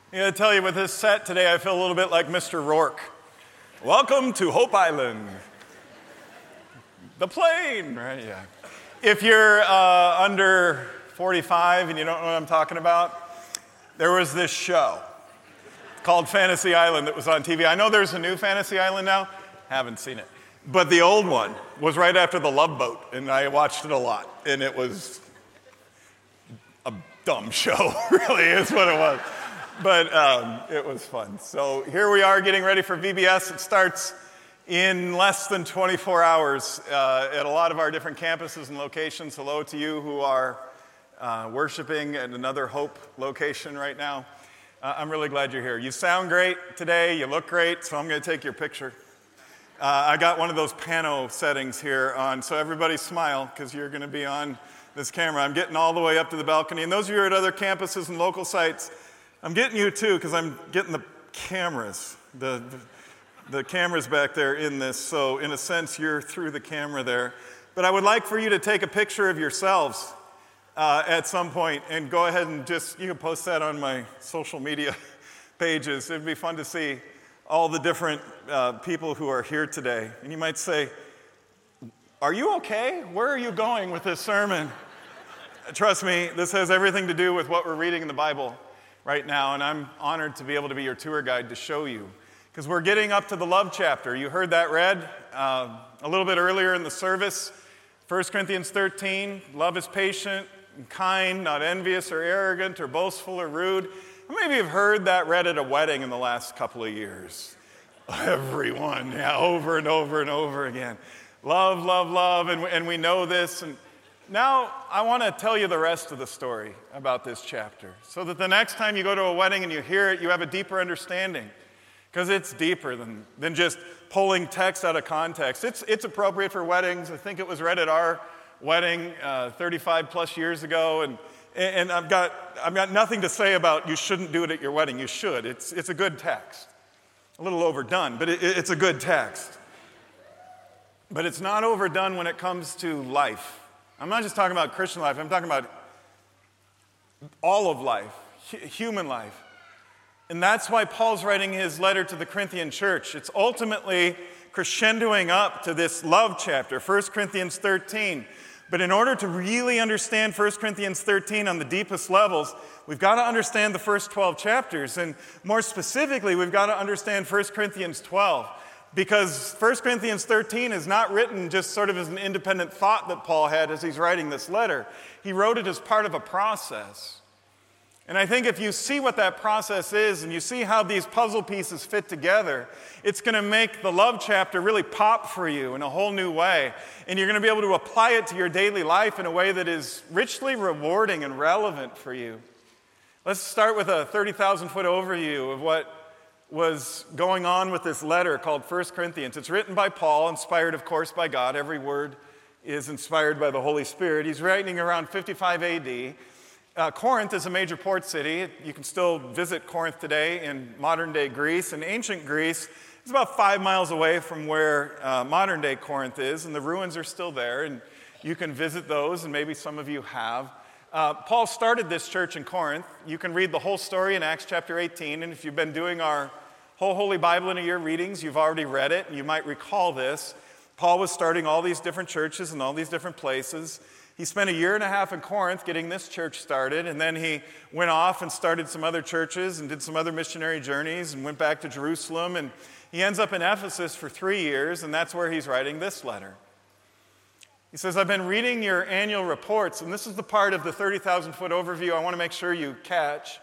I gotta tell you, with this set today, I feel a little bit like Mr. Rourke. Welcome to Hope Island. The plane, right? Yeah. If you're under 45 and you don't know what I'm talking about, there was this show called Fantasy Island that was on TV. I know there's a new Fantasy Island now. Haven't seen it. But the old one was right after The Love Boat, and I watched it a lot. And it was a dumb show, really is what it was. But it was fun. So here we are getting ready for VBS. It starts in less than 24 hours at a lot of our different campuses and locations. Hello to you who are worshiping at another Hope location right now. I'm really glad you're here. You sound great today. You look great, so I'm going to take your picture. I got one of those pano settings here on, so everybody smile because you're going to be on this camera. I'm getting all the way up to the balcony. And those of you who are at other campuses and local sites, I'm getting you too because I'm getting the cameras, the cameras back there in this. So in a sense, you're through the camera there. But I would like for you to take a picture of yourselves at some point and go ahead and you can post that on my social media pages. It'd be fun to see all the different people who are here today. And you might say, are you okay? Where are you going with this sermon? Trust me, this has everything to do with what we're reading in the Bible right now, and I'm honored to be able to be your tour guide to show you. Because we're getting up to the love chapter. You heard that read a little bit earlier in the service. 1 Corinthians 13, love is patient and kind, not envious or arrogant or boastful or rude. Maybe you've heard that read at a wedding in the last couple of years. Everyone, yeah, over and over and over again. Love, love, love, and we know this. And now I want to tell you the rest of the story about this chapter so that the next time you go to a wedding and you hear it, you have a deeper understanding. Because it's deeper than just pulling text out of context. It's appropriate for weddings. I think it was read at our wedding 35 plus years ago, and I've got nothing to say about you shouldn't do it at your wedding. You should. It's a good text. A little overdone, but it's a good text. But it's not overdone when it comes to life. I'm not just talking about Christian life. I'm talking about all of life, human life. And that's why Paul's writing his letter to the Corinthian church. It's ultimately crescendoing up to this love chapter, 1 Corinthians 13. But in order to really understand 1 Corinthians 13 on the deepest levels, we've got to understand the first 12 chapters. And more specifically, we've got to understand 1 Corinthians 12. Because 1 Corinthians 13 is not written just sort of as an independent thought that Paul had as he's writing this letter. He wrote it as part of a process. And I think if you see what that process is and you see how these puzzle pieces fit together, it's going to make the love chapter really pop for you in a whole new way. And you're going to be able to apply it to your daily life in a way that is richly rewarding and relevant for you. Let's start with a 30,000-foot overview of what was going on with this letter called 1 Corinthians. It's written by Paul, inspired, of course, by God. Every word is inspired by the Holy Spirit. He's writing around 55 A.D. Corinth is a major port city. You can still visit Corinth today in modern-day Greece. And ancient Greece is about 5 miles away from where modern-day Corinth is, and the ruins are still there, and you can visit those, and maybe some of you have. Paul started this church in Corinth. You can read the whole story in Acts chapter 18, and if you've been doing our whole Holy Bible in a year readings, you've already read it, and you might recall this. Paul was starting all these different churches in all these different places. He spent a year and a half in Corinth getting this church started, and then he went off and started some other churches and did some other missionary journeys and went back to Jerusalem, and he ends up in Ephesus for 3 years, and that's where he's writing this letter. He says, I've been reading your annual reports, and this is the part of the 30,000-foot overview I want to make sure you catch.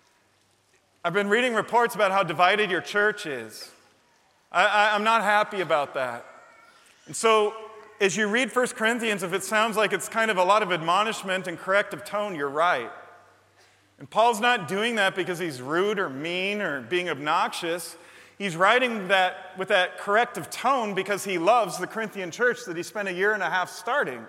I've been reading reports about how divided your church is. I'm not happy about that. And so, as you read 1 Corinthians, if it sounds like it's kind of a lot of admonishment and corrective tone, you're right. And Paul's not doing that because he's rude or mean or being obnoxious. He's writing that with that corrective tone because he loves the Corinthian church that he spent a year and a half starting.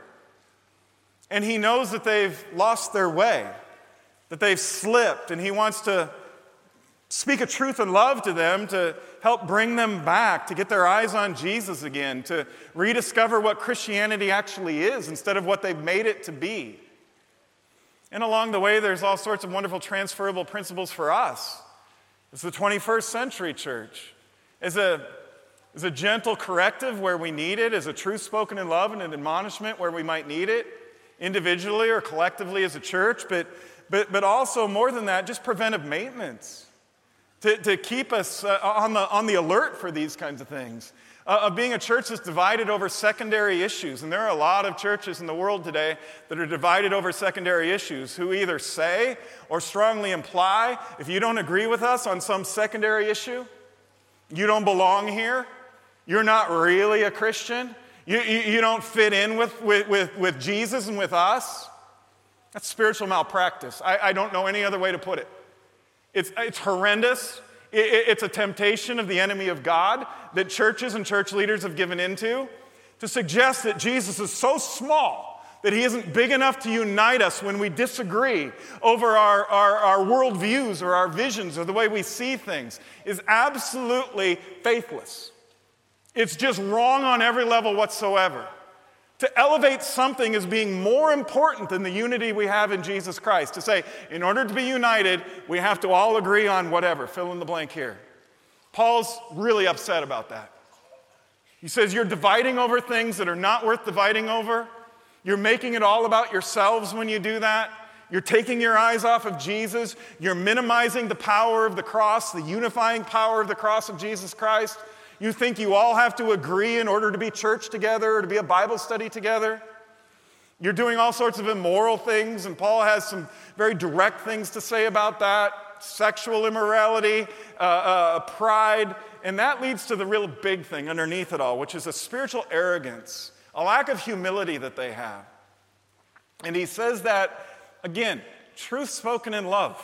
And he knows that they've lost their way, that they've slipped, and he wants to speak a truth and love to them to help bring them back, to get their eyes on Jesus again, to rediscover what Christianity actually is instead of what they've made it to be. And along the way, there's all sorts of wonderful transferable principles for us As the 21st century church, as a gentle corrective where we need it, as a truth spoken in love and an admonishment where we might need it, individually or collectively as a church, but also more than that, just preventive maintenance to keep us on the alert for these kinds of things. Of being a church that's divided over secondary issues. And there are a lot of churches in the world today that are divided over secondary issues who either say or strongly imply, if you don't agree with us on some secondary issue, you don't belong here, you're not really a Christian, you don't fit in with Jesus and with us. That's spiritual malpractice. I don't know any other way to put it. It's horrendous. It's a temptation of the enemy of God that churches and church leaders have given into to suggest that Jesus is so small that he isn't big enough to unite us when we disagree over our worldviews or our visions or the way we see things is absolutely faithless. It's just wrong on every level whatsoever. To elevate something as being more important than the unity we have in Jesus Christ. To say, in order to be united, we have to all agree on whatever. Fill in the blank here. Paul's really upset about that. He says, you're dividing over things that are not worth dividing over. You're making it all about yourselves when you do that. You're taking your eyes off of Jesus. You're minimizing the power of the cross, the unifying power of the cross of Jesus Christ. You think you all have to agree in order to be church together or to be a Bible study together? You're doing all sorts of immoral things, and Paul has some very direct things to say about that. Sexual immorality, pride, and that leads to the real big thing underneath it all, which is a spiritual arrogance, a lack of humility that they have. And he says that, again, truth spoken in love.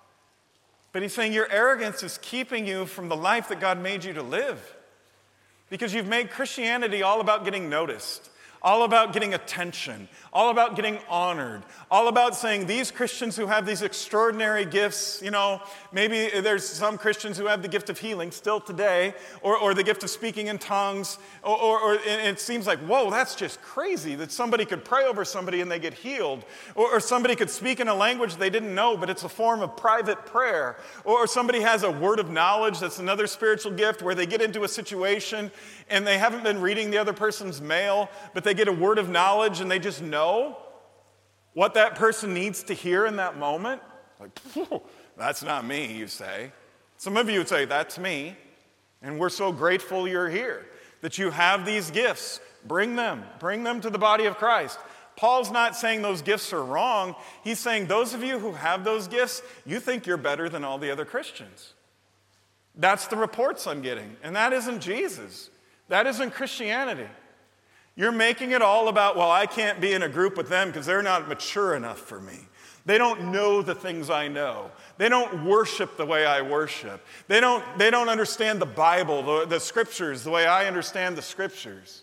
But he's saying your arrogance is keeping you from the life that God made you to live. Because you've made Christianity all about getting noticed, all about getting attention, all about getting honored, all about saying these Christians who have these extraordinary gifts, maybe there's some Christians who have the gift of healing still today, or the gift of speaking in tongues, or it seems like, whoa, that's just crazy that somebody could pray over somebody and they get healed, or somebody could speak in a language they didn't know, but it's a form of private prayer, or somebody has a word of knowledge, that's another spiritual gift where they get into a situation and they haven't been reading the other person's mail, but they get a word of knowledge and they just know what that person needs to hear in that moment. Like, that's not me, you say. Some of you would say, that's me. And we're so grateful you're here, that you have these gifts. Bring them to the body of Christ. Paul's not saying those gifts are wrong. He's saying those of you who have those gifts, you think you're better than all the other Christians. That's the reports I'm getting. And that isn't Jesus. That isn't Christianity. You're making it all about, well, I can't be in a group with them because they're not mature enough for me. They don't know the things I know. They don't worship the way I worship. They don't understand the Bible, the Scriptures, the way I understand the Scriptures.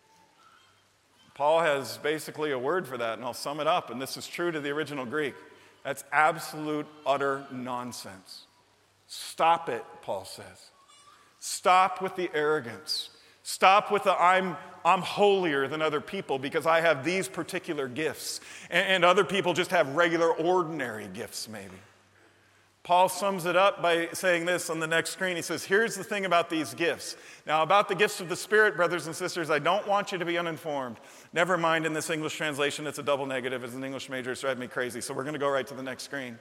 Paul has basically a word for that, and I'll sum it up, and this is true to the original Greek. That's absolute, utter nonsense. Stop it, Paul says. Stop with the arrogance. Stop with the I'm holier than other people because I have these particular gifts, and other people just have regular, ordinary gifts maybe. Paul sums it up by saying this on the next screen. He says, here's the thing about these gifts. Now, about the gifts of the Spirit, brothers and sisters, I don't want you to be uninformed. Never mind in this English translation, it's a double negative. As an English major, it's driving me crazy, so we're going to go right to the next screen.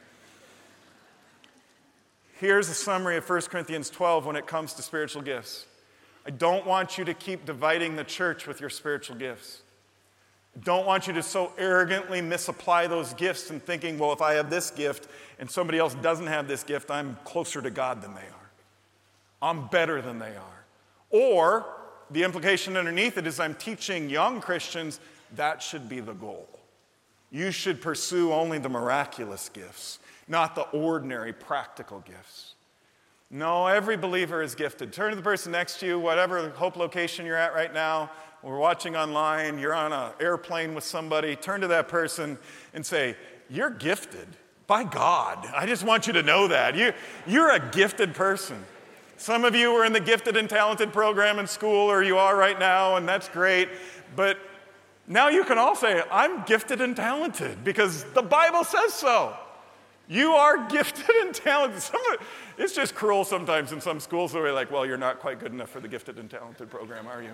Here's a summary of 1 Corinthians 12 when it comes to spiritual gifts. I don't want you to keep dividing the church with your spiritual gifts. I don't want you to so arrogantly misapply those gifts and thinking, well, if I have this gift and somebody else doesn't have this gift, I'm closer to God than they are. I'm better than they are. Or the implication underneath it is I'm teaching young Christians that should be the goal. You should pursue only the miraculous gifts, not the ordinary practical gifts. No, every believer is gifted. Turn to the person next to you, whatever Hope location you're at right now. We're watching online, you're on an airplane with somebody. Turn to that person and say, you're gifted by God. I just want you to know that. You're a gifted person. Some of you were in the gifted and talented program in school, or you are right now, and that's great. But now you can all say, I'm gifted and talented because the Bible says so. You are gifted and talented. It's just cruel sometimes in some schools where they're like, well, you're not quite good enough for the gifted and talented program, are you?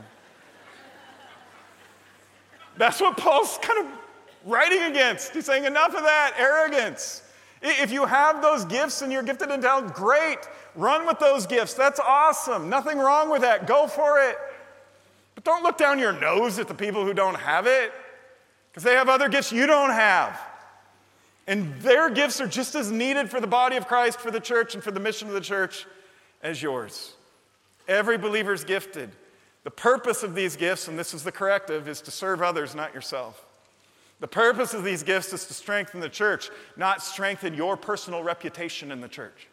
That's what Paul's kind of writing against. He's saying enough of that arrogance. If you have those gifts and you're gifted and talented, great. Run with those gifts. That's awesome. Nothing wrong with that. Go for it. But don't look down your nose at the people who don't have it, because they have other gifts you don't have. And their gifts are just as needed for the body of Christ, for the church, and for the mission of the church as yours. Every believer is gifted. The purpose of these gifts, and this is the corrective, is to serve others, not yourself. The purpose of these gifts is to strengthen the church, not strengthen your personal reputation in the church.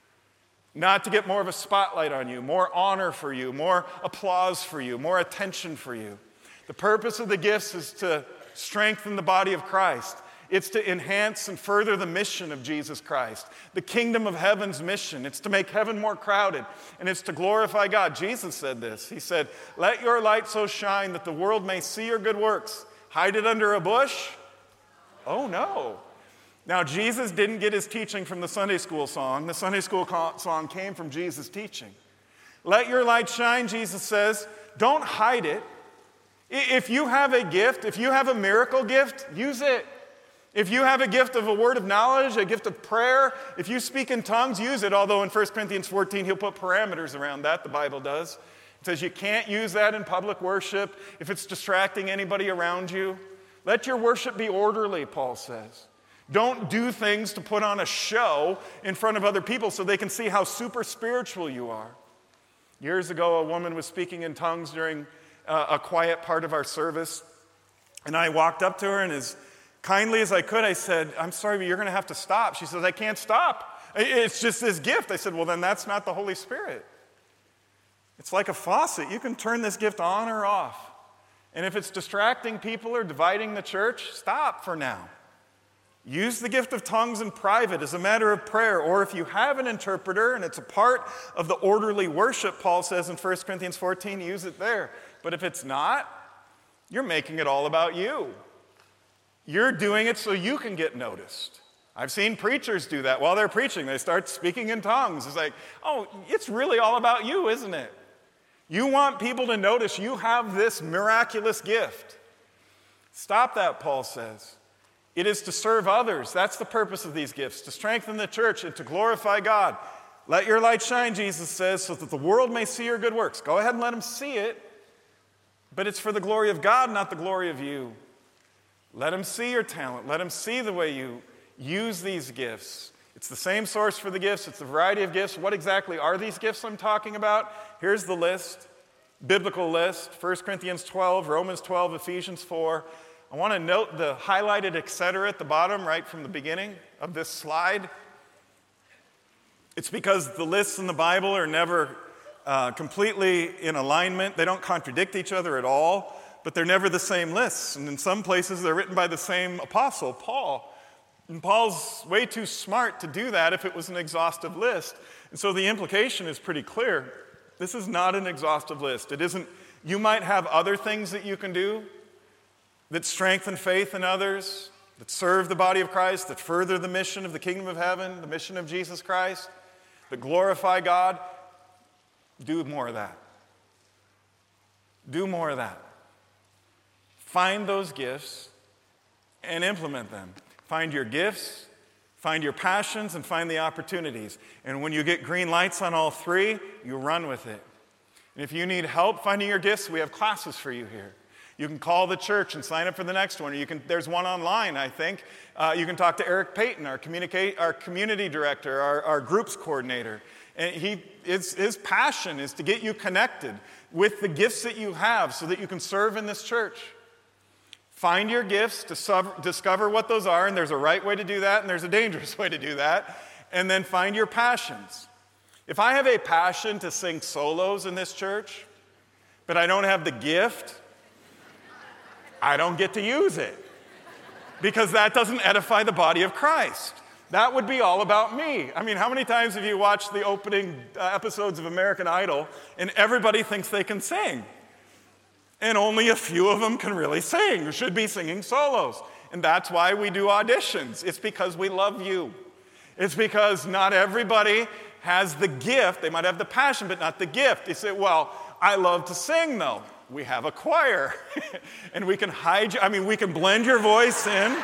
Not to get more of a spotlight on you, more honor for you, more applause for you, more attention for you. The purpose of the gifts is to strengthen the body of Christ. It's to enhance and further the mission of Jesus Christ, the kingdom of heaven's mission. It's to make heaven more crowded, and it's to glorify God. Jesus said this. He said, "Let your light so shine that the world may see your good works. Hide it under a bush? Oh, no." Now, Jesus didn't get his teaching from the Sunday school song. The Sunday school song came from Jesus' teaching. Let your light shine, Jesus says. Don't hide it. If you have a gift, if you have a miracle gift, use it. If you have a gift of a word of knowledge, a gift of prayer, if you speak in tongues, use it. Although in 1 Corinthians 14, he'll put parameters around that, the Bible does. It says you can't use that in public worship if it's distracting anybody around you. Let your worship be orderly, Paul says. Don't do things to put on a show in front of other people so they can see how super spiritual you are. Years ago, a woman was speaking in tongues during a quiet part of our service, and I walked up to her, and as kindly as I could, I said, "I'm sorry, but you're going to have to stop." She says, "I can't stop. It's just this gift." I said, "Well, then that's not the Holy Spirit. It's like a faucet. You can turn this gift on or off. And if it's distracting people or dividing the church, stop for now. Use the gift of tongues in private as a matter of prayer, or if you have an interpreter and it's a part of the orderly worship, Paul says in 1 Corinthians 14, use it there. But if it's not, you're making it all about you. You're doing it so you can get noticed. I've seen preachers do that while they're preaching. They start speaking in tongues. It's like, oh, it's really all about you, isn't it? You want people to notice you have this miraculous gift. Stop that, Paul says. It is to serve others. That's the purpose of these gifts, to strengthen the church and to glorify God. Let your light shine, Jesus says, so that the world may see your good works. Go ahead and let them see it, but it's for the glory of God, not the glory of you. Let them see your talent. Let them see the way you use these gifts. It's the same source for the gifts. It's a variety of gifts. What exactly are these gifts I'm talking about? Here's the list, biblical list, 1 Corinthians 12, Romans 12, Ephesians 4. I want to note the highlighted etc. at the bottom, right from the beginning of this slide. It's because the lists in the Bible are never completely in alignment. They don't contradict each other at all, but they're never the same lists. And in some places, they're written by the same apostle, Paul. And Paul's way too smart to do that if it was an exhaustive list. And so the implication is pretty clear. This is not an exhaustive list. It isn't, you might have other things that you can do that strengthen faith in others, that serve the body of Christ, that further the mission of the kingdom of heaven, the mission of Jesus Christ, that glorify God. Do more of that. Do more of that. Find those gifts and implement them. Find your gifts, find your passions, and find the opportunities. And when you get green lights on all three, you run with it. And if you need help finding your gifts, we have classes for you here. You can call the church and sign up for the next one. Or there's one online, I think. You can talk to Eric Payton, our community director, our groups coordinator. And his passion is to get you connected with the gifts that you have so that you can serve in this church. Find your gifts, discover what those are, and there's a right way to do that, and there's a dangerous way to do that. And then find your passions. If I have a passion to sing solos in this church, but I don't have the gift, I don't get to use it because that doesn't edify the body of Christ. That would be all about me. I mean, how many times have you watched the opening episodes of American Idol and everybody thinks they can sing? And only a few of them can really sing or should be singing solos. And that's why we do auditions. It's because we love you. It's because not everybody has the gift. They might have the passion, but not the gift. You say, well, I love to sing, though. We have a choir, and we can we can blend your voice in.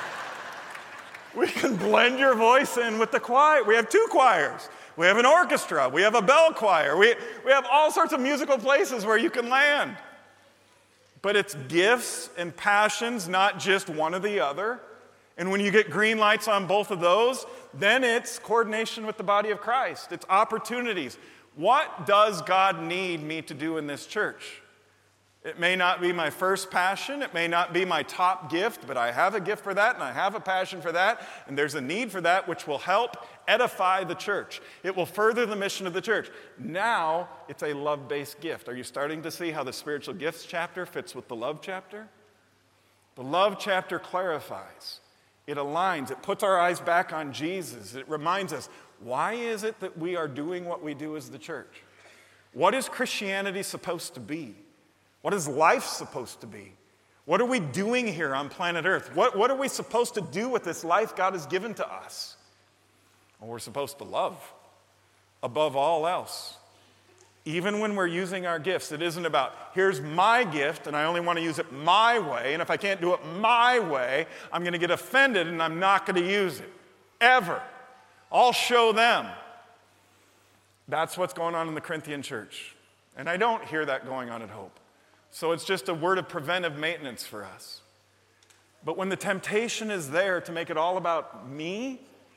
We can blend your voice in with the choir. We have 2 choirs. We have an orchestra. We have a bell choir. We have all sorts of musical places where you can land. But it's gifts and passions, not just one or the other. And when you get green lights on both of those, then it's coordination with the body of Christ. It's opportunities. What does God need me to do in this church? It may not be my first passion. It may not be my top gift, but I have a gift for that, and I have a passion for that, and there's a need for that which will help edify the church. It will further the mission of the church. Now, it's a love-based gift. Are you starting to see how the spiritual gifts chapter fits with the love chapter? The love chapter clarifies. It aligns. It puts our eyes back on Jesus. It reminds us, why is it that we are doing what we do as the church? What is Christianity supposed to be? What is life supposed to be? What are we doing here on planet Earth? What are we supposed to do with this life God has given to us? Well, we're supposed to love above all else. Even when we're using our gifts, it isn't about, here's my gift, and I only want to use it my way, and if I can't do it my way, I'm going to get offended, and I'm not going to use it. Ever. I'll show them. That's what's going on in the Corinthian church. And I don't hear that going on at Hope. So it's just a word of preventive maintenance for us. But when the temptation is there to make it all about me,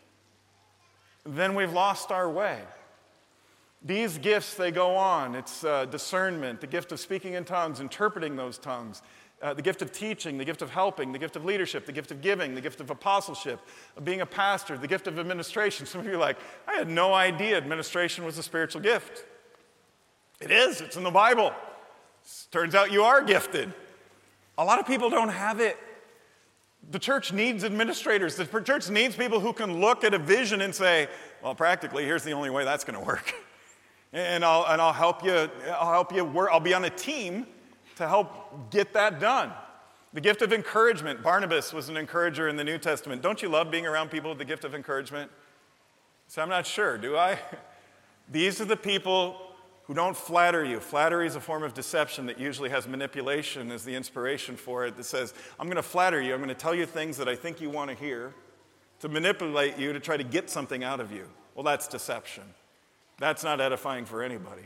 then we've lost our way. These gifts, they go on. It's discernment, the gift of speaking in tongues, interpreting those tongues, the gift of teaching, the gift of helping, the gift of leadership, the gift of giving, the gift of apostleship, of being a pastor, the gift of administration. Some of you are like, I had no idea administration was a spiritual gift. It is. It's in the Bible. Turns out you are gifted. A lot of people don't have it. The church needs administrators. The church needs people who can look at a vision and say, well, practically, here's the only way that's going to work. And I'll help you. I'll help you work. I'll be on a team to help get that done. The gift of encouragement. Barnabas was an encourager in the New Testament. Don't you love being around people with the gift of encouragement? So I'm not sure. Do I? These are the people who don't flatter you. Flattery is a form of deception that usually has manipulation as the inspiration for it, that says, I'm going to flatter you. I'm going to tell you things that I think you want to hear to manipulate you to try to get something out of you. Well, that's deception. That's not edifying for anybody.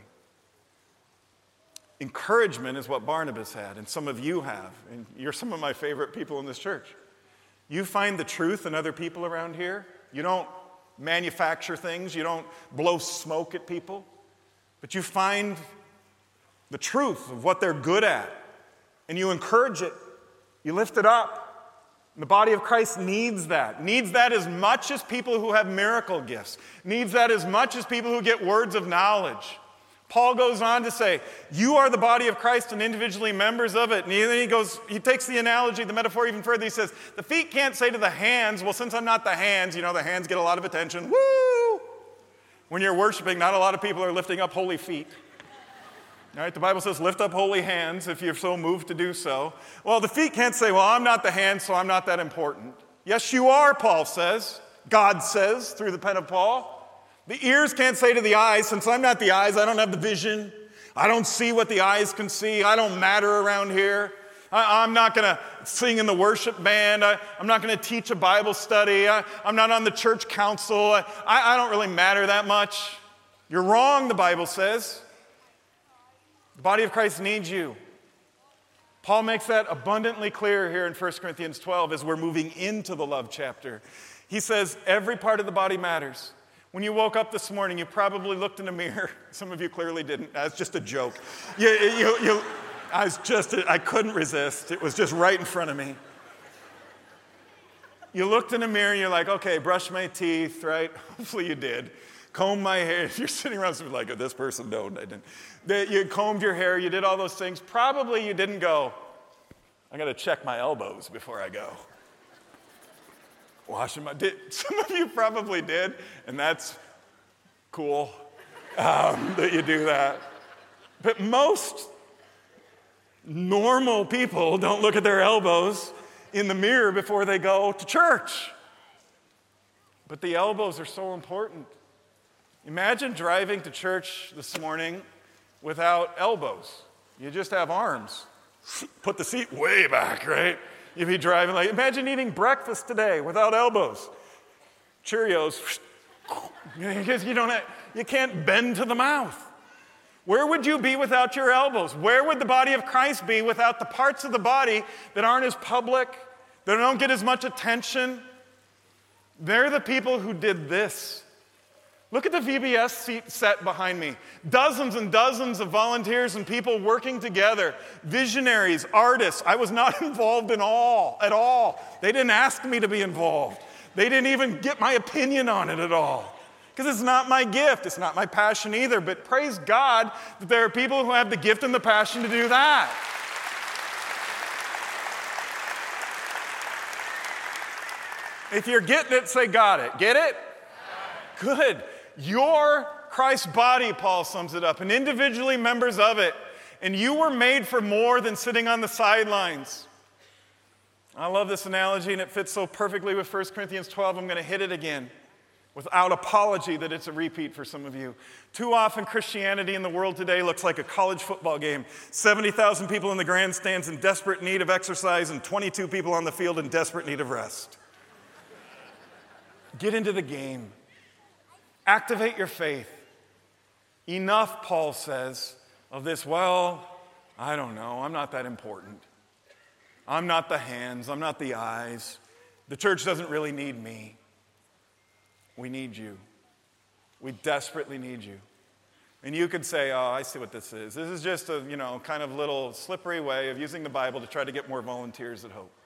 Encouragement is what Barnabas had, and some of you have, and you're some of my favorite people in this church. You find the truth in other people around here. You don't manufacture things. You don't blow smoke at people. But you find the truth of what they're good at, and you encourage it. You lift it up. And the body of Christ needs that as much as people who have miracle gifts, needs that as much as people who get words of knowledge. Paul goes on to say, you are the body of Christ and individually members of it. And then he takes the analogy, the metaphor even further. He says, the feet can't say to the hands, well, since I'm not the hands, the hands get a lot of attention. Woo! When you're worshiping, not a lot of people are lifting up holy feet. All right, the Bible says, lift up holy hands if you're so moved to do so. Well, the feet can't say, well, I'm not the hands, so I'm not that important. Yes, you are, Paul says. God says through the pen of Paul. The ears can't say to the eyes, since I'm not the eyes, I don't have the vision. I don't see what the eyes can see. I don't matter around here. I'm not going to sing in the worship band. I'm not going to teach a Bible study. I'm not on the church council. I don't really matter that much. You're wrong, the Bible says. The body of Christ needs you. Paul makes that abundantly clear here in 1 Corinthians 12 as we're moving into the love chapter. He says every part of the body matters. When you woke up this morning, you probably looked in a mirror. Some of you clearly didn't. That's just a joke. I couldn't resist. It was just right in front of me. You looked in a mirror and you're like, okay, brush my teeth, right? Hopefully you did. Comb my hair. If you're sitting around somebody like, oh, this person, no, I didn't. You combed your hair, you did all those things. Probably you didn't go, I got to check my elbows before I go. Some of you probably did, and that's cool that you do that. But most normal people don't look at their elbows in the mirror before they go to church. But the elbows are so important. Imagine driving to church this morning without elbows. You just have arms. Put the seat way back, right? You'd be driving like, imagine eating breakfast today without elbows. Cheerios, because you can't bend to the mouth. Where would you be without your elbows? Where would the body of Christ be without the parts of the body that aren't as public, that don't get as much attention? They're the people who did this. Look at the VBS seat set behind me. Dozens and dozens of volunteers and people working together. Visionaries, artists. I was not involved at all. They didn't ask me to be involved. They didn't even get my opinion on it at all. Because it's not my gift. It's not my passion either. But praise God that there are people who have the gift and the passion to do that. If you're getting it, say got it. Get it? Good. You're Christ's body, Paul sums it up, and individually members of it. And you were made for more than sitting on the sidelines. I love this analogy, and it fits so perfectly with 1 Corinthians 12. I'm going to hit it again without apology that it's a repeat for some of you. Too often, Christianity in the world today looks like a college football game. 70,000 people in the grandstands in desperate need of exercise and 22 people on the field in desperate need of rest. Get into the game. Activate your faith. Enough, Paul says, of this, well, I don't know, I'm not that important. I'm not the hands, I'm not the eyes. The church doesn't really need me. We need you. We desperately need you. And you could say, oh, I see what this is. This is just a, kind of little slippery way of using the Bible to try to get more volunteers at Hope.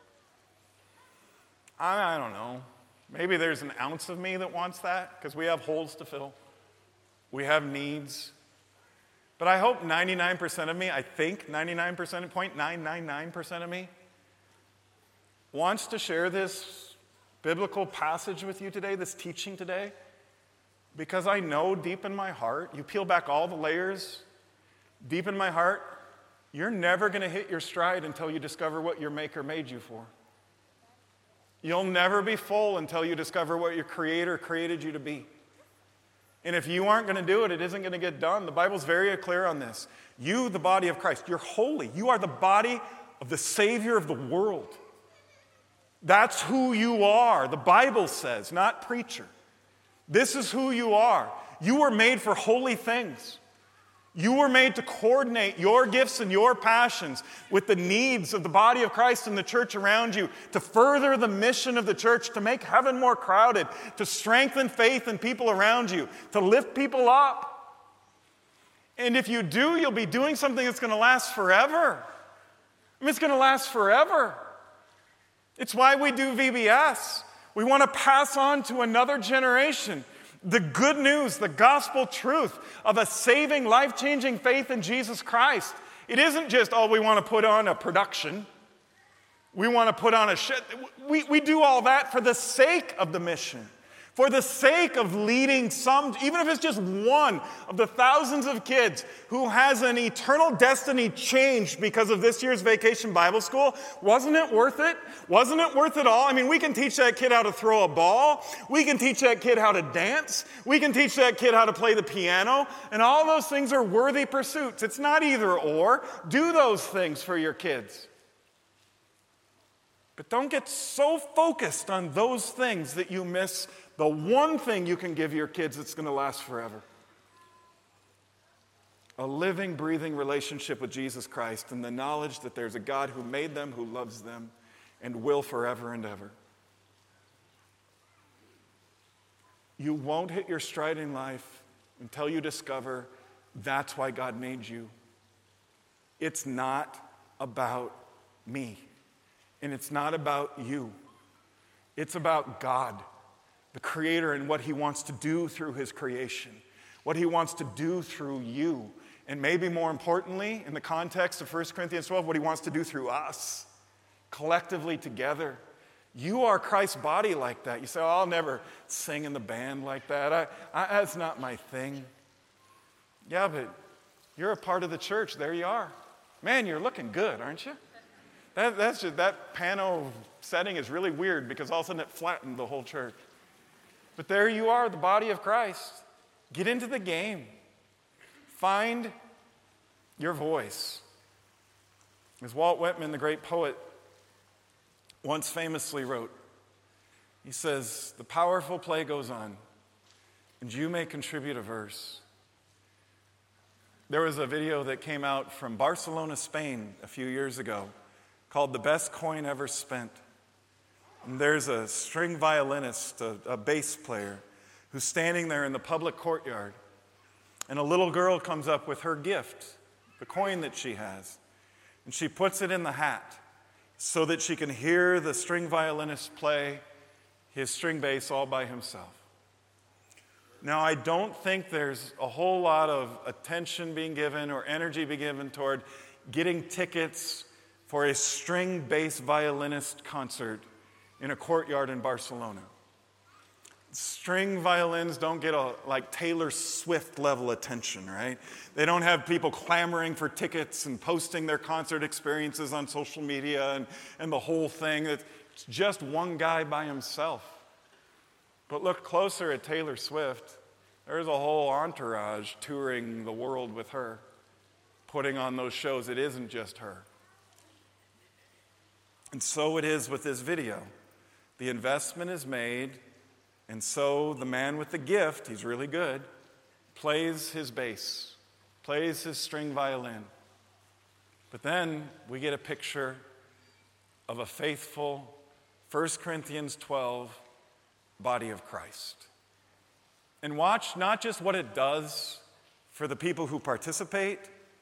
I don't know. Maybe there's an ounce of me that wants that, because we have holes to fill. We have needs. But I hope 99% of me, I think 0.999% of me, wants to share this biblical passage with you today, this teaching today, because I know deep in my heart, you peel back all the layers, deep in my heart, you're never going to hit your stride until you discover what your Maker made you for. You'll never be full until you discover what your Creator created you to be. And if you aren't going to do it, it isn't going to get done. The Bible's very clear on this. You, the body of Christ, you're holy. You are the body of the Savior of the world. That's who you are, the Bible says, not preacher. This is who you are. You were made for holy things. You were made to coordinate your gifts and your passions with the needs of the body of Christ and the church around you, to further the mission of the church, to make heaven more crowded, to strengthen faith in people around you, to lift people up. And if you do, you'll be doing something that's going to last forever. It's going to last forever. It's why we do VBS. We want to pass on to another generation the good news, the gospel truth of a saving, life-changing faith in Jesus Christ. It isn't just, we want to put on a production. We want to put on a we do all that for the sake of the mission. For the sake of leading some, even if it's just one of the thousands of kids who has an eternal destiny changed because of this year's Vacation Bible School, wasn't it worth it? Wasn't it worth it all? We can teach that kid how to throw a ball. We can teach that kid how to dance. We can teach that kid how to play the piano. And all those things are worthy pursuits. It's not either or. Do those things for your kids. But don't get so focused on those things that you miss the one thing you can give your kids that's going to last forever. A living, breathing relationship with Jesus Christ and the knowledge that there's a God who made them, who loves them, and will forever and ever. You won't hit your stride in life until you discover that's why God made you. It's not about me. And it's not about you. It's about God, the Creator, and what He wants to do through His creation, what He wants to do through you, and maybe more importantly, in the context of 1 Corinthians 12, what He wants to do through us, collectively together. You are Christ's body like that. You say, I'll never sing in the band like that. That's not my thing. Yeah, but you're a part of the church. There you are. Man, you're looking good, aren't you? That pano setting is really weird because all of a sudden it flattened the whole church. But there you are, the body of Christ. Get into the game. Find your voice. As Walt Whitman, the great poet, once famously wrote, he says, "The powerful play goes on, and you may contribute a verse." There was a video that came out from Barcelona, Spain, a few years ago called "The Best Coin Ever Spent." And there's a string violinist, a bass player, who's standing there in the public courtyard. And a little girl comes up with her gift, the coin that she has. And she puts it in the hat so that she can hear the string violinist play his string bass all by himself. Now, I don't think there's a whole lot of attention being given or energy being given toward getting tickets for a string bass violinist concert in a courtyard in Barcelona. String violins don't get like Taylor Swift level attention, right? They don't have people clamoring for tickets and posting their concert experiences on social media and the whole thing. It's just one guy by himself. But look closer at Taylor Swift. There's a whole entourage touring the world with her, putting on those shows. It isn't just her. And so it is with this video. The investment is made, and so the man with the gift, he's really good, plays his bass, plays his string violin. But then we get a picture of a faithful 1 Corinthians 12 body of Christ. And watch not just what it does for the people who participate.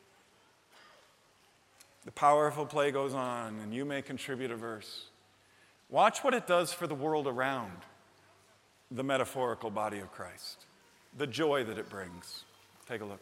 The powerful play goes on, and you may contribute a verse. Watch what it does for the world around the metaphorical body of Christ, the joy that it brings. Take a look.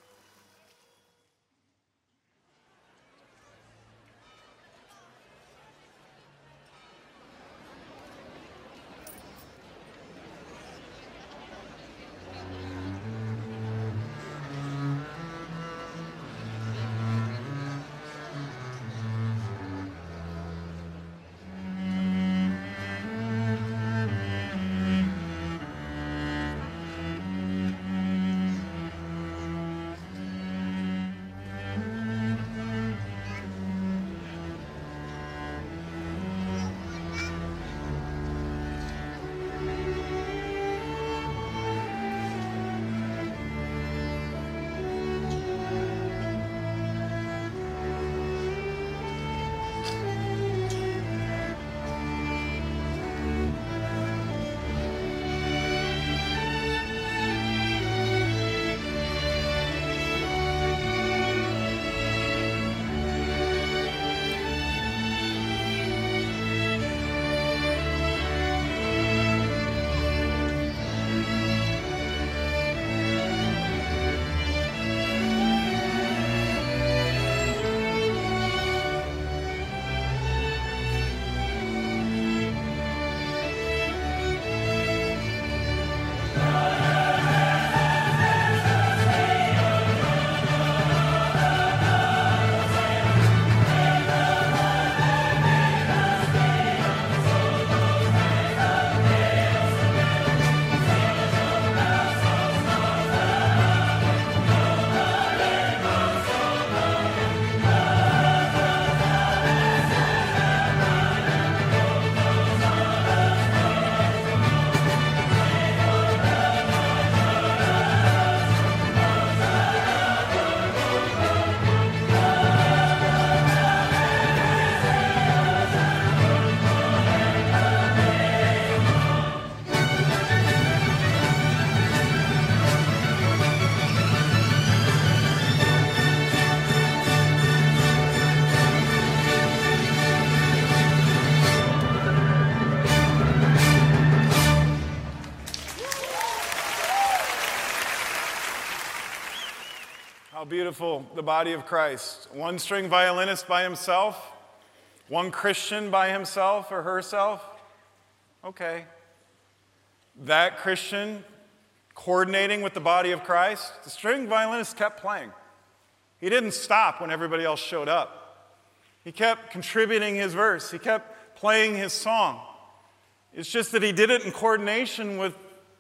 How beautiful, the body of Christ. One string violinist by himself, one Christian by himself or herself. Okay. That Christian coordinating with the body of Christ, the string violinist kept playing. He didn't stop when everybody else showed up. He kept contributing his verse. He kept playing his song. It's just that he did it in coordination with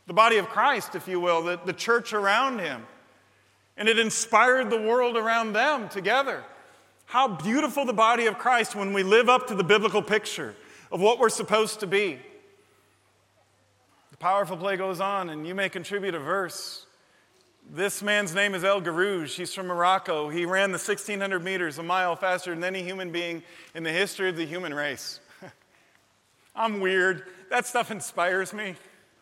the body of Christ, if you will, the church around him. And it inspired the world around them together. How beautiful the body of Christ when we live up to the biblical picture of what we're supposed to be. The powerful play goes on, and you may contribute a verse. This man's name is El Garouge. He's from Morocco. He ran the 1,600 meters, a mile faster than any human being in the history of the human race. I'm weird. That stuff inspires me.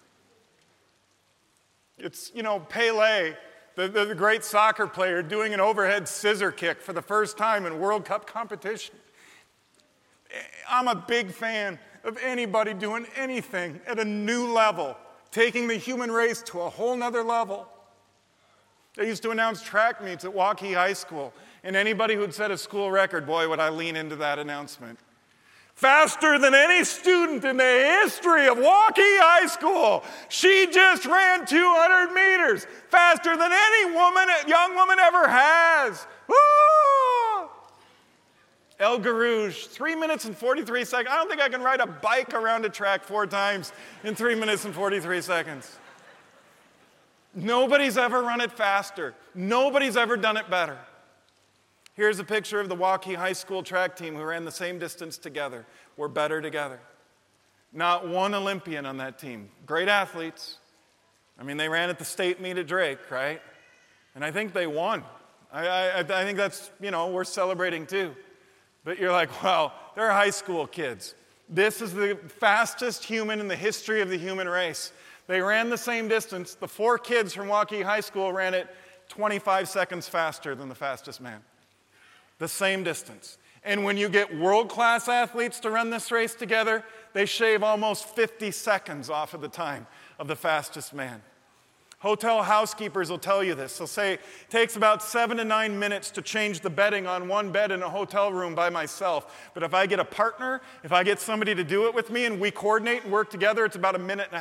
It's, Pele, the great soccer player, doing an overhead scissor kick for the first time in World Cup competition. I'm a big fan of anybody doing anything at a new level, taking the human race to a whole nother level. They used to announce track meets at Waukee High School, and anybody who'd set a school record, boy, would I lean into that announcement. Faster than any student in the history of Waukee High School. She just ran 200 meters, faster than any young woman ever has. Woo! El Garouge, 3 minutes and 43 seconds. I don't think I can ride a bike around a track 4 times in 3 minutes and 43 seconds. Nobody's ever run it faster. Nobody's ever done it better. Here's a picture of the Waukee High School track team who ran the same distance together. We're better together. Not one Olympian on that team. Great athletes. They ran at the state meet at Drake, right? And I think they won. I think that's, we're celebrating too. But you're like, wow, they're high school kids. This is the fastest human in the history of the human race. They ran the same distance. The 4 kids from Waukee High School ran it 25 seconds faster than the fastest man. The same distance. And when you get world-class athletes to run this race together, they shave almost 50 seconds off of the time of the fastest man. Hotel housekeepers will tell you this. They'll say it takes about 7 to 9 minutes to change the bedding on one bed in a hotel room by myself. But if I get a partner, if I get somebody to do it with me and we coordinate and work together, it's about 1.5 minutes.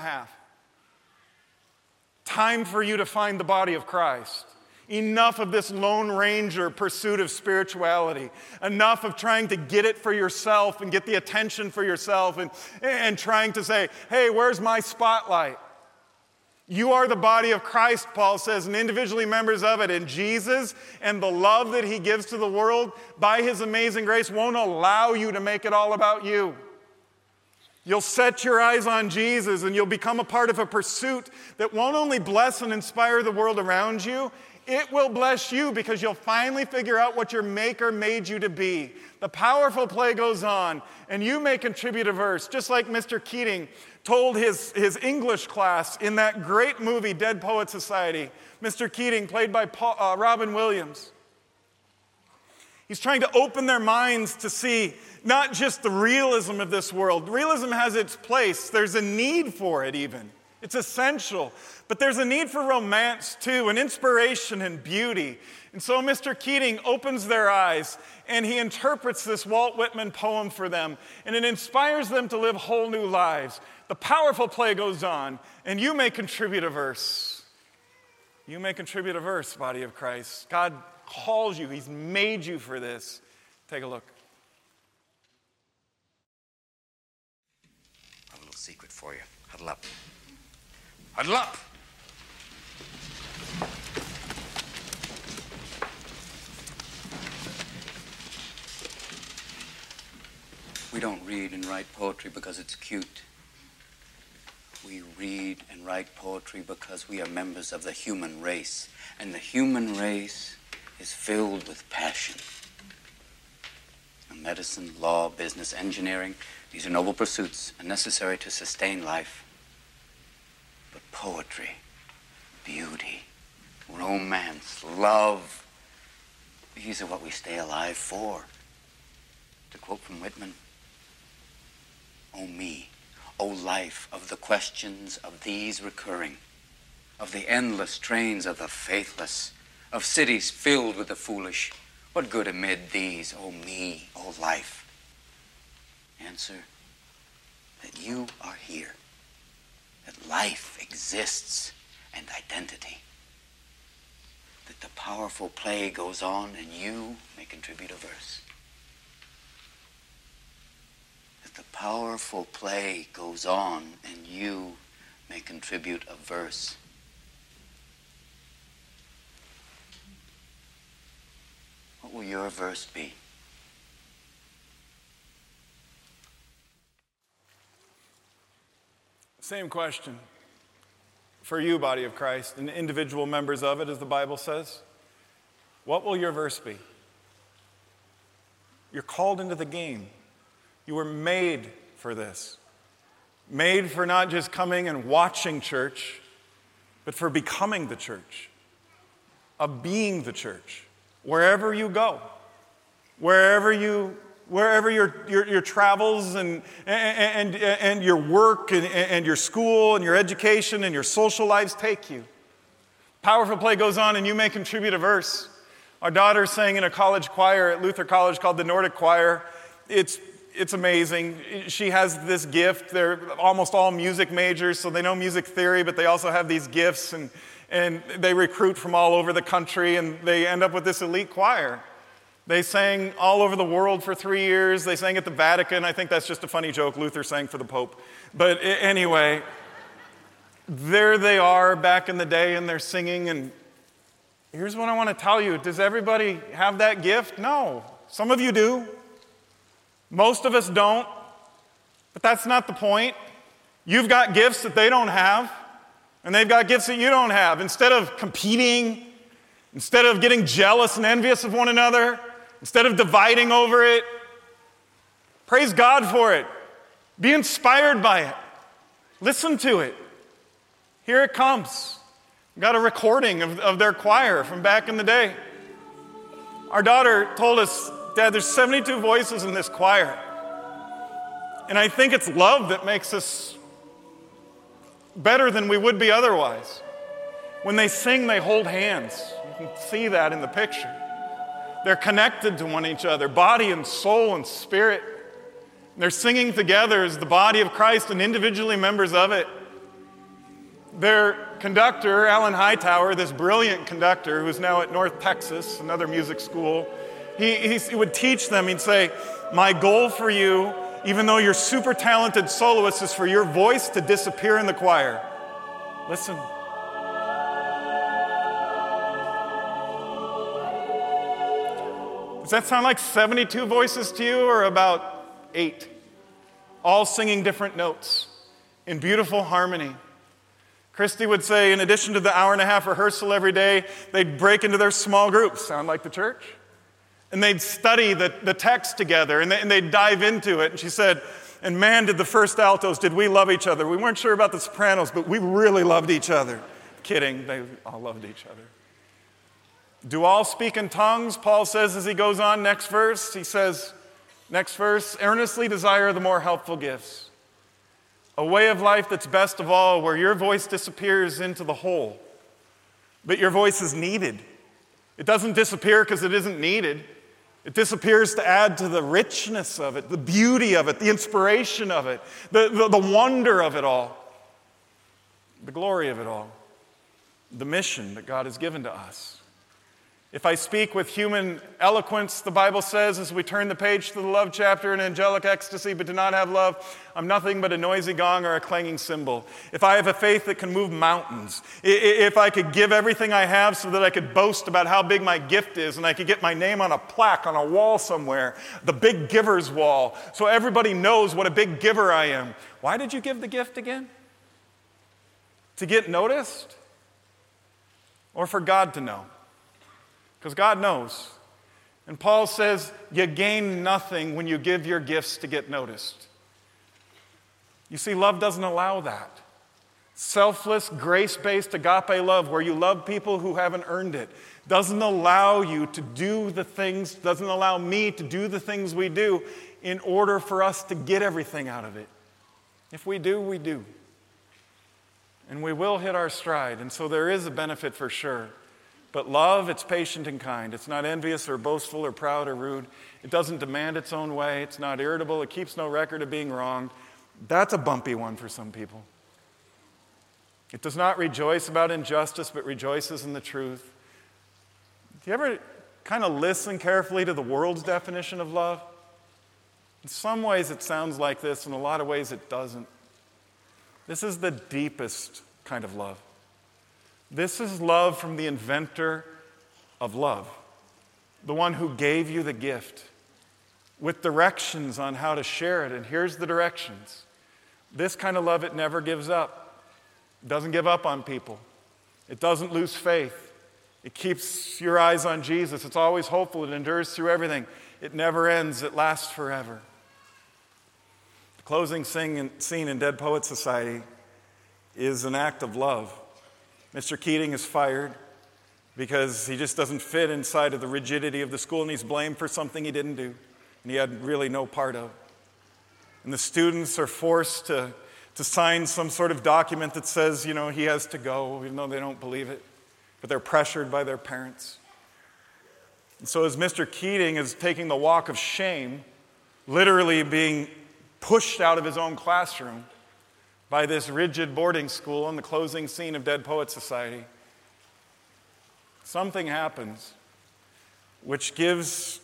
Time for you to find the body of Christ. Enough of this Lone Ranger pursuit of spirituality. Enough of trying to get it for yourself and get the attention for yourself and trying to say, hey, where's my spotlight? You are the body of Christ, Paul says, and individually members of it. And Jesus and the love that he gives to the world by his amazing grace won't allow you to make it all about you. You'll set your eyes on Jesus and you'll become a part of a pursuit that won't only bless and inspire the world around you, it will bless you because you'll finally figure out what your Maker made you to be. The powerful play goes on, and you may contribute a verse, just like Mr. Keating told his English class in that great movie, Dead Poets Society. Mr. Keating, played by Robin Williams. He's trying to open their minds to see not just the realism of this world. Realism has its place. There's a need for it even. It's essential. But there's a need for romance too, and inspiration and beauty. And so Mr. Keating opens their eyes and he interprets this Walt Whitman poem for them, and it inspires them to live whole new lives. The powerful play goes on, and you may contribute a verse. You may contribute a verse, body of Christ. God calls you. He's made you for this. Take a look. I have a little secret for you. Huddle up. Huddle up! We don't read and write poetry because it's cute. We read and write poetry because we are members of the human race. And the human race is filled with passion. And medicine, law, business, engineering, these are noble pursuits and necessary to sustain life. But poetry, beauty, romance, love, these are what we stay alive for. To quote from Whitman, "O me, O life of the questions of these recurring, of the endless trains of the faithless, of cities filled with the foolish, what good amid these, O me, O life?" Answer, that you are here, that life exists and identity, that the powerful play goes on and you may contribute a verse. That the powerful play goes on and you may contribute a verse. What will your verse be? Same question for you, body of Christ, and individual members of it, as the Bible says. What will your verse be? You're called into the game. You were made for this. Made for not just coming and watching church, but for becoming the church, of being the church, wherever you go, wherever your travels and your work and your school and your education and your social lives take you. Powerful Play goes on, and you may contribute a verse. Our daughter sang in a college choir at Luther College called the Nordic Choir. It's amazing. She has this gift. They're almost all music majors, so they know music theory, but they also have these gifts, and they recruit from all over the country, and they end up with this elite choir. They sang all over the world for 3 years. They sang at the Vatican. I think that's just a funny joke. Luther sang for the Pope. But anyway, there they are back in the day, and they're singing, and here's what I want to tell you. Does everybody have that gift? No. Some of you do. Most of us don't. But that's not the point. You've got gifts that they don't have, and they've got gifts that you don't have. Instead of competing, instead of getting jealous and envious of one another, instead of dividing over it, praise God for it. Be inspired by it. Listen to it. Here it comes. Got a recording of their choir from back in the day. Our daughter told us, Dad, there's 72 voices in this choir. And I think it's love that makes us better than we would be otherwise. When they sing, they hold hands. You can see that in the picture. They're connected to one another, body and soul and spirit. They're singing together as the body of Christ and individually members of it. Their conductor, Alan Hightower, this brilliant conductor who's now at North Texas, another music school, he would teach them. He'd say, my goal for you, even though you're super talented soloists, is for your voice to disappear in the choir. Listen. Does that sound like 72 voices to you, or about 8? All singing different notes in beautiful harmony. Christy would say, in addition to the hour-and-a-half rehearsal every day, they'd break into their small groups, sound like the church, and they'd study the text together, and they'd dive into it. And she said, and man, did the first altos, did we love each other. We weren't sure about the sopranos, but we really loved each other. Kidding, they all loved each other. Do all speak in tongues? Paul says as he goes on, next verse, he says, next verse, earnestly desire the more helpful gifts. A way of life that's best of all, where your voice disappears into the whole, but your voice is needed. It doesn't disappear because it isn't needed. It disappears to add to the richness of it, the beauty of it, the inspiration of it, the wonder of it all, the glory of it all, the mission that God has given to us. If I speak with human eloquence, the Bible says, as we turn the page to the love chapter in angelic ecstasy, but do not have love, I'm nothing but a noisy gong or a clanging cymbal. If I have a faith that can move mountains, if I could give everything I have so that I could boast about how big my gift is, and I could get my name on a plaque on a wall somewhere, the big giver's wall, so everybody knows what a big giver I am. Why did you give the gift again? To get noticed? Or for God to know? Because God knows. And Paul says, you gain nothing when you give your gifts to get noticed. You see, love doesn't allow that. Selfless, grace-based agape love, where you love people who haven't earned it, doesn't allow you to do the things, doesn't allow me to do the things we do in order for us to get everything out of it. If we do, we do. And we will hit our stride, and so there is a benefit for sure. But love, it's patient and kind. It's not envious or boastful or proud or rude. It doesn't demand its own way. It's not irritable. It keeps no record of being wronged. That's a bumpy one for some people. It does not rejoice about injustice, but rejoices in the truth. Do you ever kind of listen carefully to the world's definition of love? In some ways it sounds like this. In a lot of ways it doesn't. This is the deepest kind of love. This is love from the inventor of love, the one who gave you the gift, with directions on how to share it. And here's the directions. This kind of love, it never gives up. It doesn't give up on people. It doesn't lose faith. It keeps your eyes on Jesus. It's always hopeful. It endures through everything. It never ends. It lasts forever. The closing scene in Dead Poets Society is an act of love. Mr. Keating is fired because he just doesn't fit inside of the rigidity of the school, and he's blamed for something he didn't do and he had really no part of. And the students are forced to sign some sort of document that says, he has to go, even though they don't believe it. But they're pressured by their parents. And so as Mr. Keating is taking the walk of shame, literally being pushed out of his own classroom by this rigid boarding school in the closing scene of Dead Poets Society, something happens which gives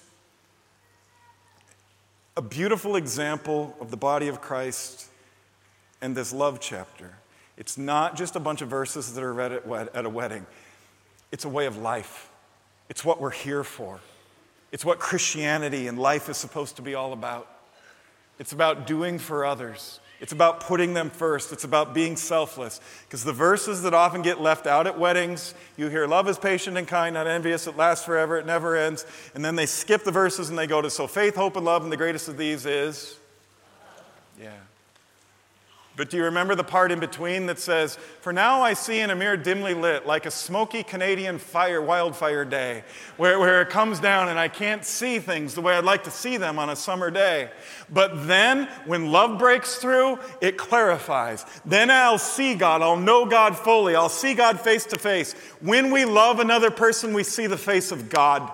a beautiful example of the body of Christ and this love chapter. It's not just a bunch of verses that are read at a wedding. It's a way of life. It's what we're here for. It's what Christianity and life is supposed to be all about. It's about doing for others. It's about putting them first. It's about being selfless. Because the verses that often get left out at weddings, you hear love is patient and kind, not envious, it lasts forever, it never ends. And then they skip the verses and they go to so faith, hope, and love, and the greatest of these is? Yeah. But do you remember the part in between that says, for now I see in a mirror dimly lit, like a smoky Canadian wildfire day, where it comes down and I can't see things the way I'd like to see them on a summer day. But then, when love breaks through, it clarifies. Then I'll see God, I'll know God fully, I'll see God face to face. When we love another person, we see the face of God.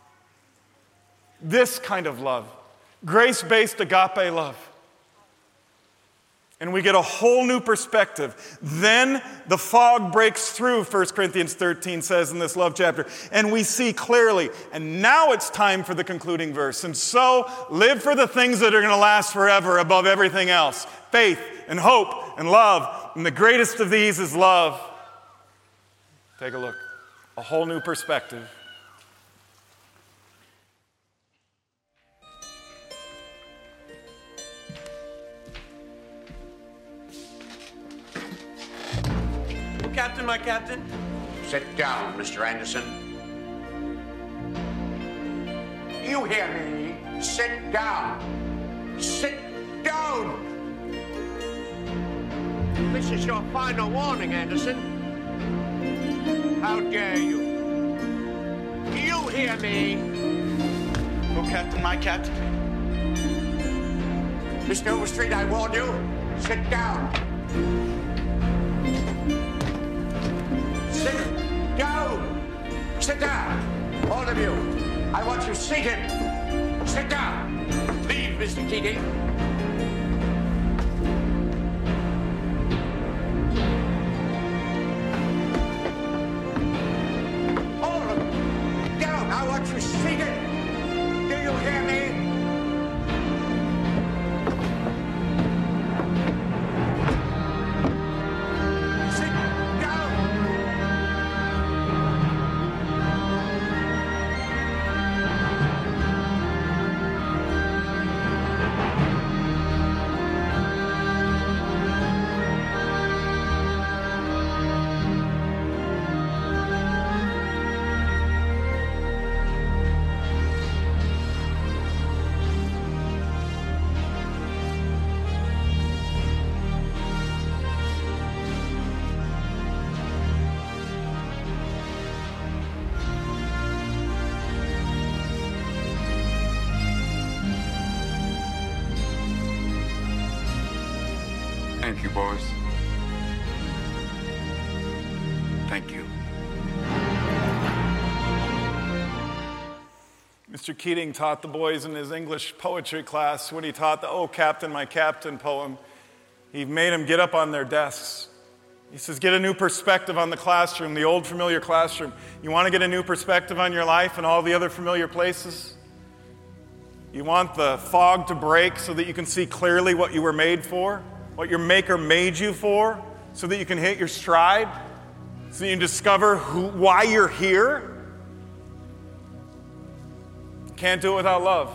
This kind of love, grace-based agape love. And we get a whole new perspective. Then the fog breaks through, 1 Corinthians 13 says in this love chapter, and we see clearly. And now it's time for the concluding verse. And so live for the things that are going to last forever above everything else. Faith and hope and love. And the greatest of these is love. Take a look. A whole new perspective. Captain, my captain. Sit down, Mr. Anderson. You hear me? Sit down. Sit down! This is your final warning, Anderson. How dare you? You hear me? Oh, Captain, my captain. Mr. Overstreet, I warn you. Sit down. Sit down! Sit down! All of you, I want you seated. Sit down. Leave, Mr. Keating. All of you, down. I want you seated. Do you hear me? Thank you, boys. Thank you. Mr. Keating taught the boys in his English poetry class when he taught the "Oh, Captain, My Captain" poem. He made them get up on their desks. He says, get a new perspective on the classroom, the old familiar classroom. You want to get a new perspective on your life and all the other familiar places? You want the fog to break so that you can see clearly what you were made for, what your Maker made you for, so that you can hit your stride, so you can discover why you're here. Can't do it without love.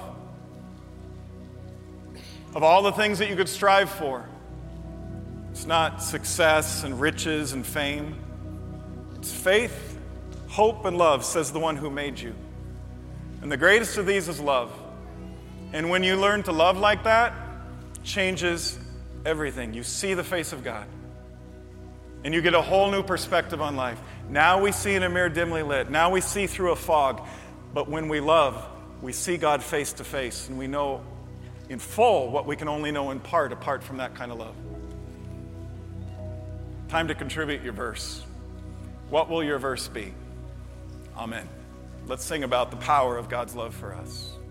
Of all the things that you could strive for, it's not success and riches and fame. It's faith, hope, and love, says the one who made you. And the greatest of these is love. And when you learn to love like that, it changes everything. You see the face of God. And you get a whole new perspective on life. Now we see in a mirror dimly lit. Now we see through a fog. But when we love, we see God face to face. And we know in full what we can only know in part, apart from that kind of love. Time to contribute your verse. What will your verse be? Amen. Let's sing about the power of God's love for us.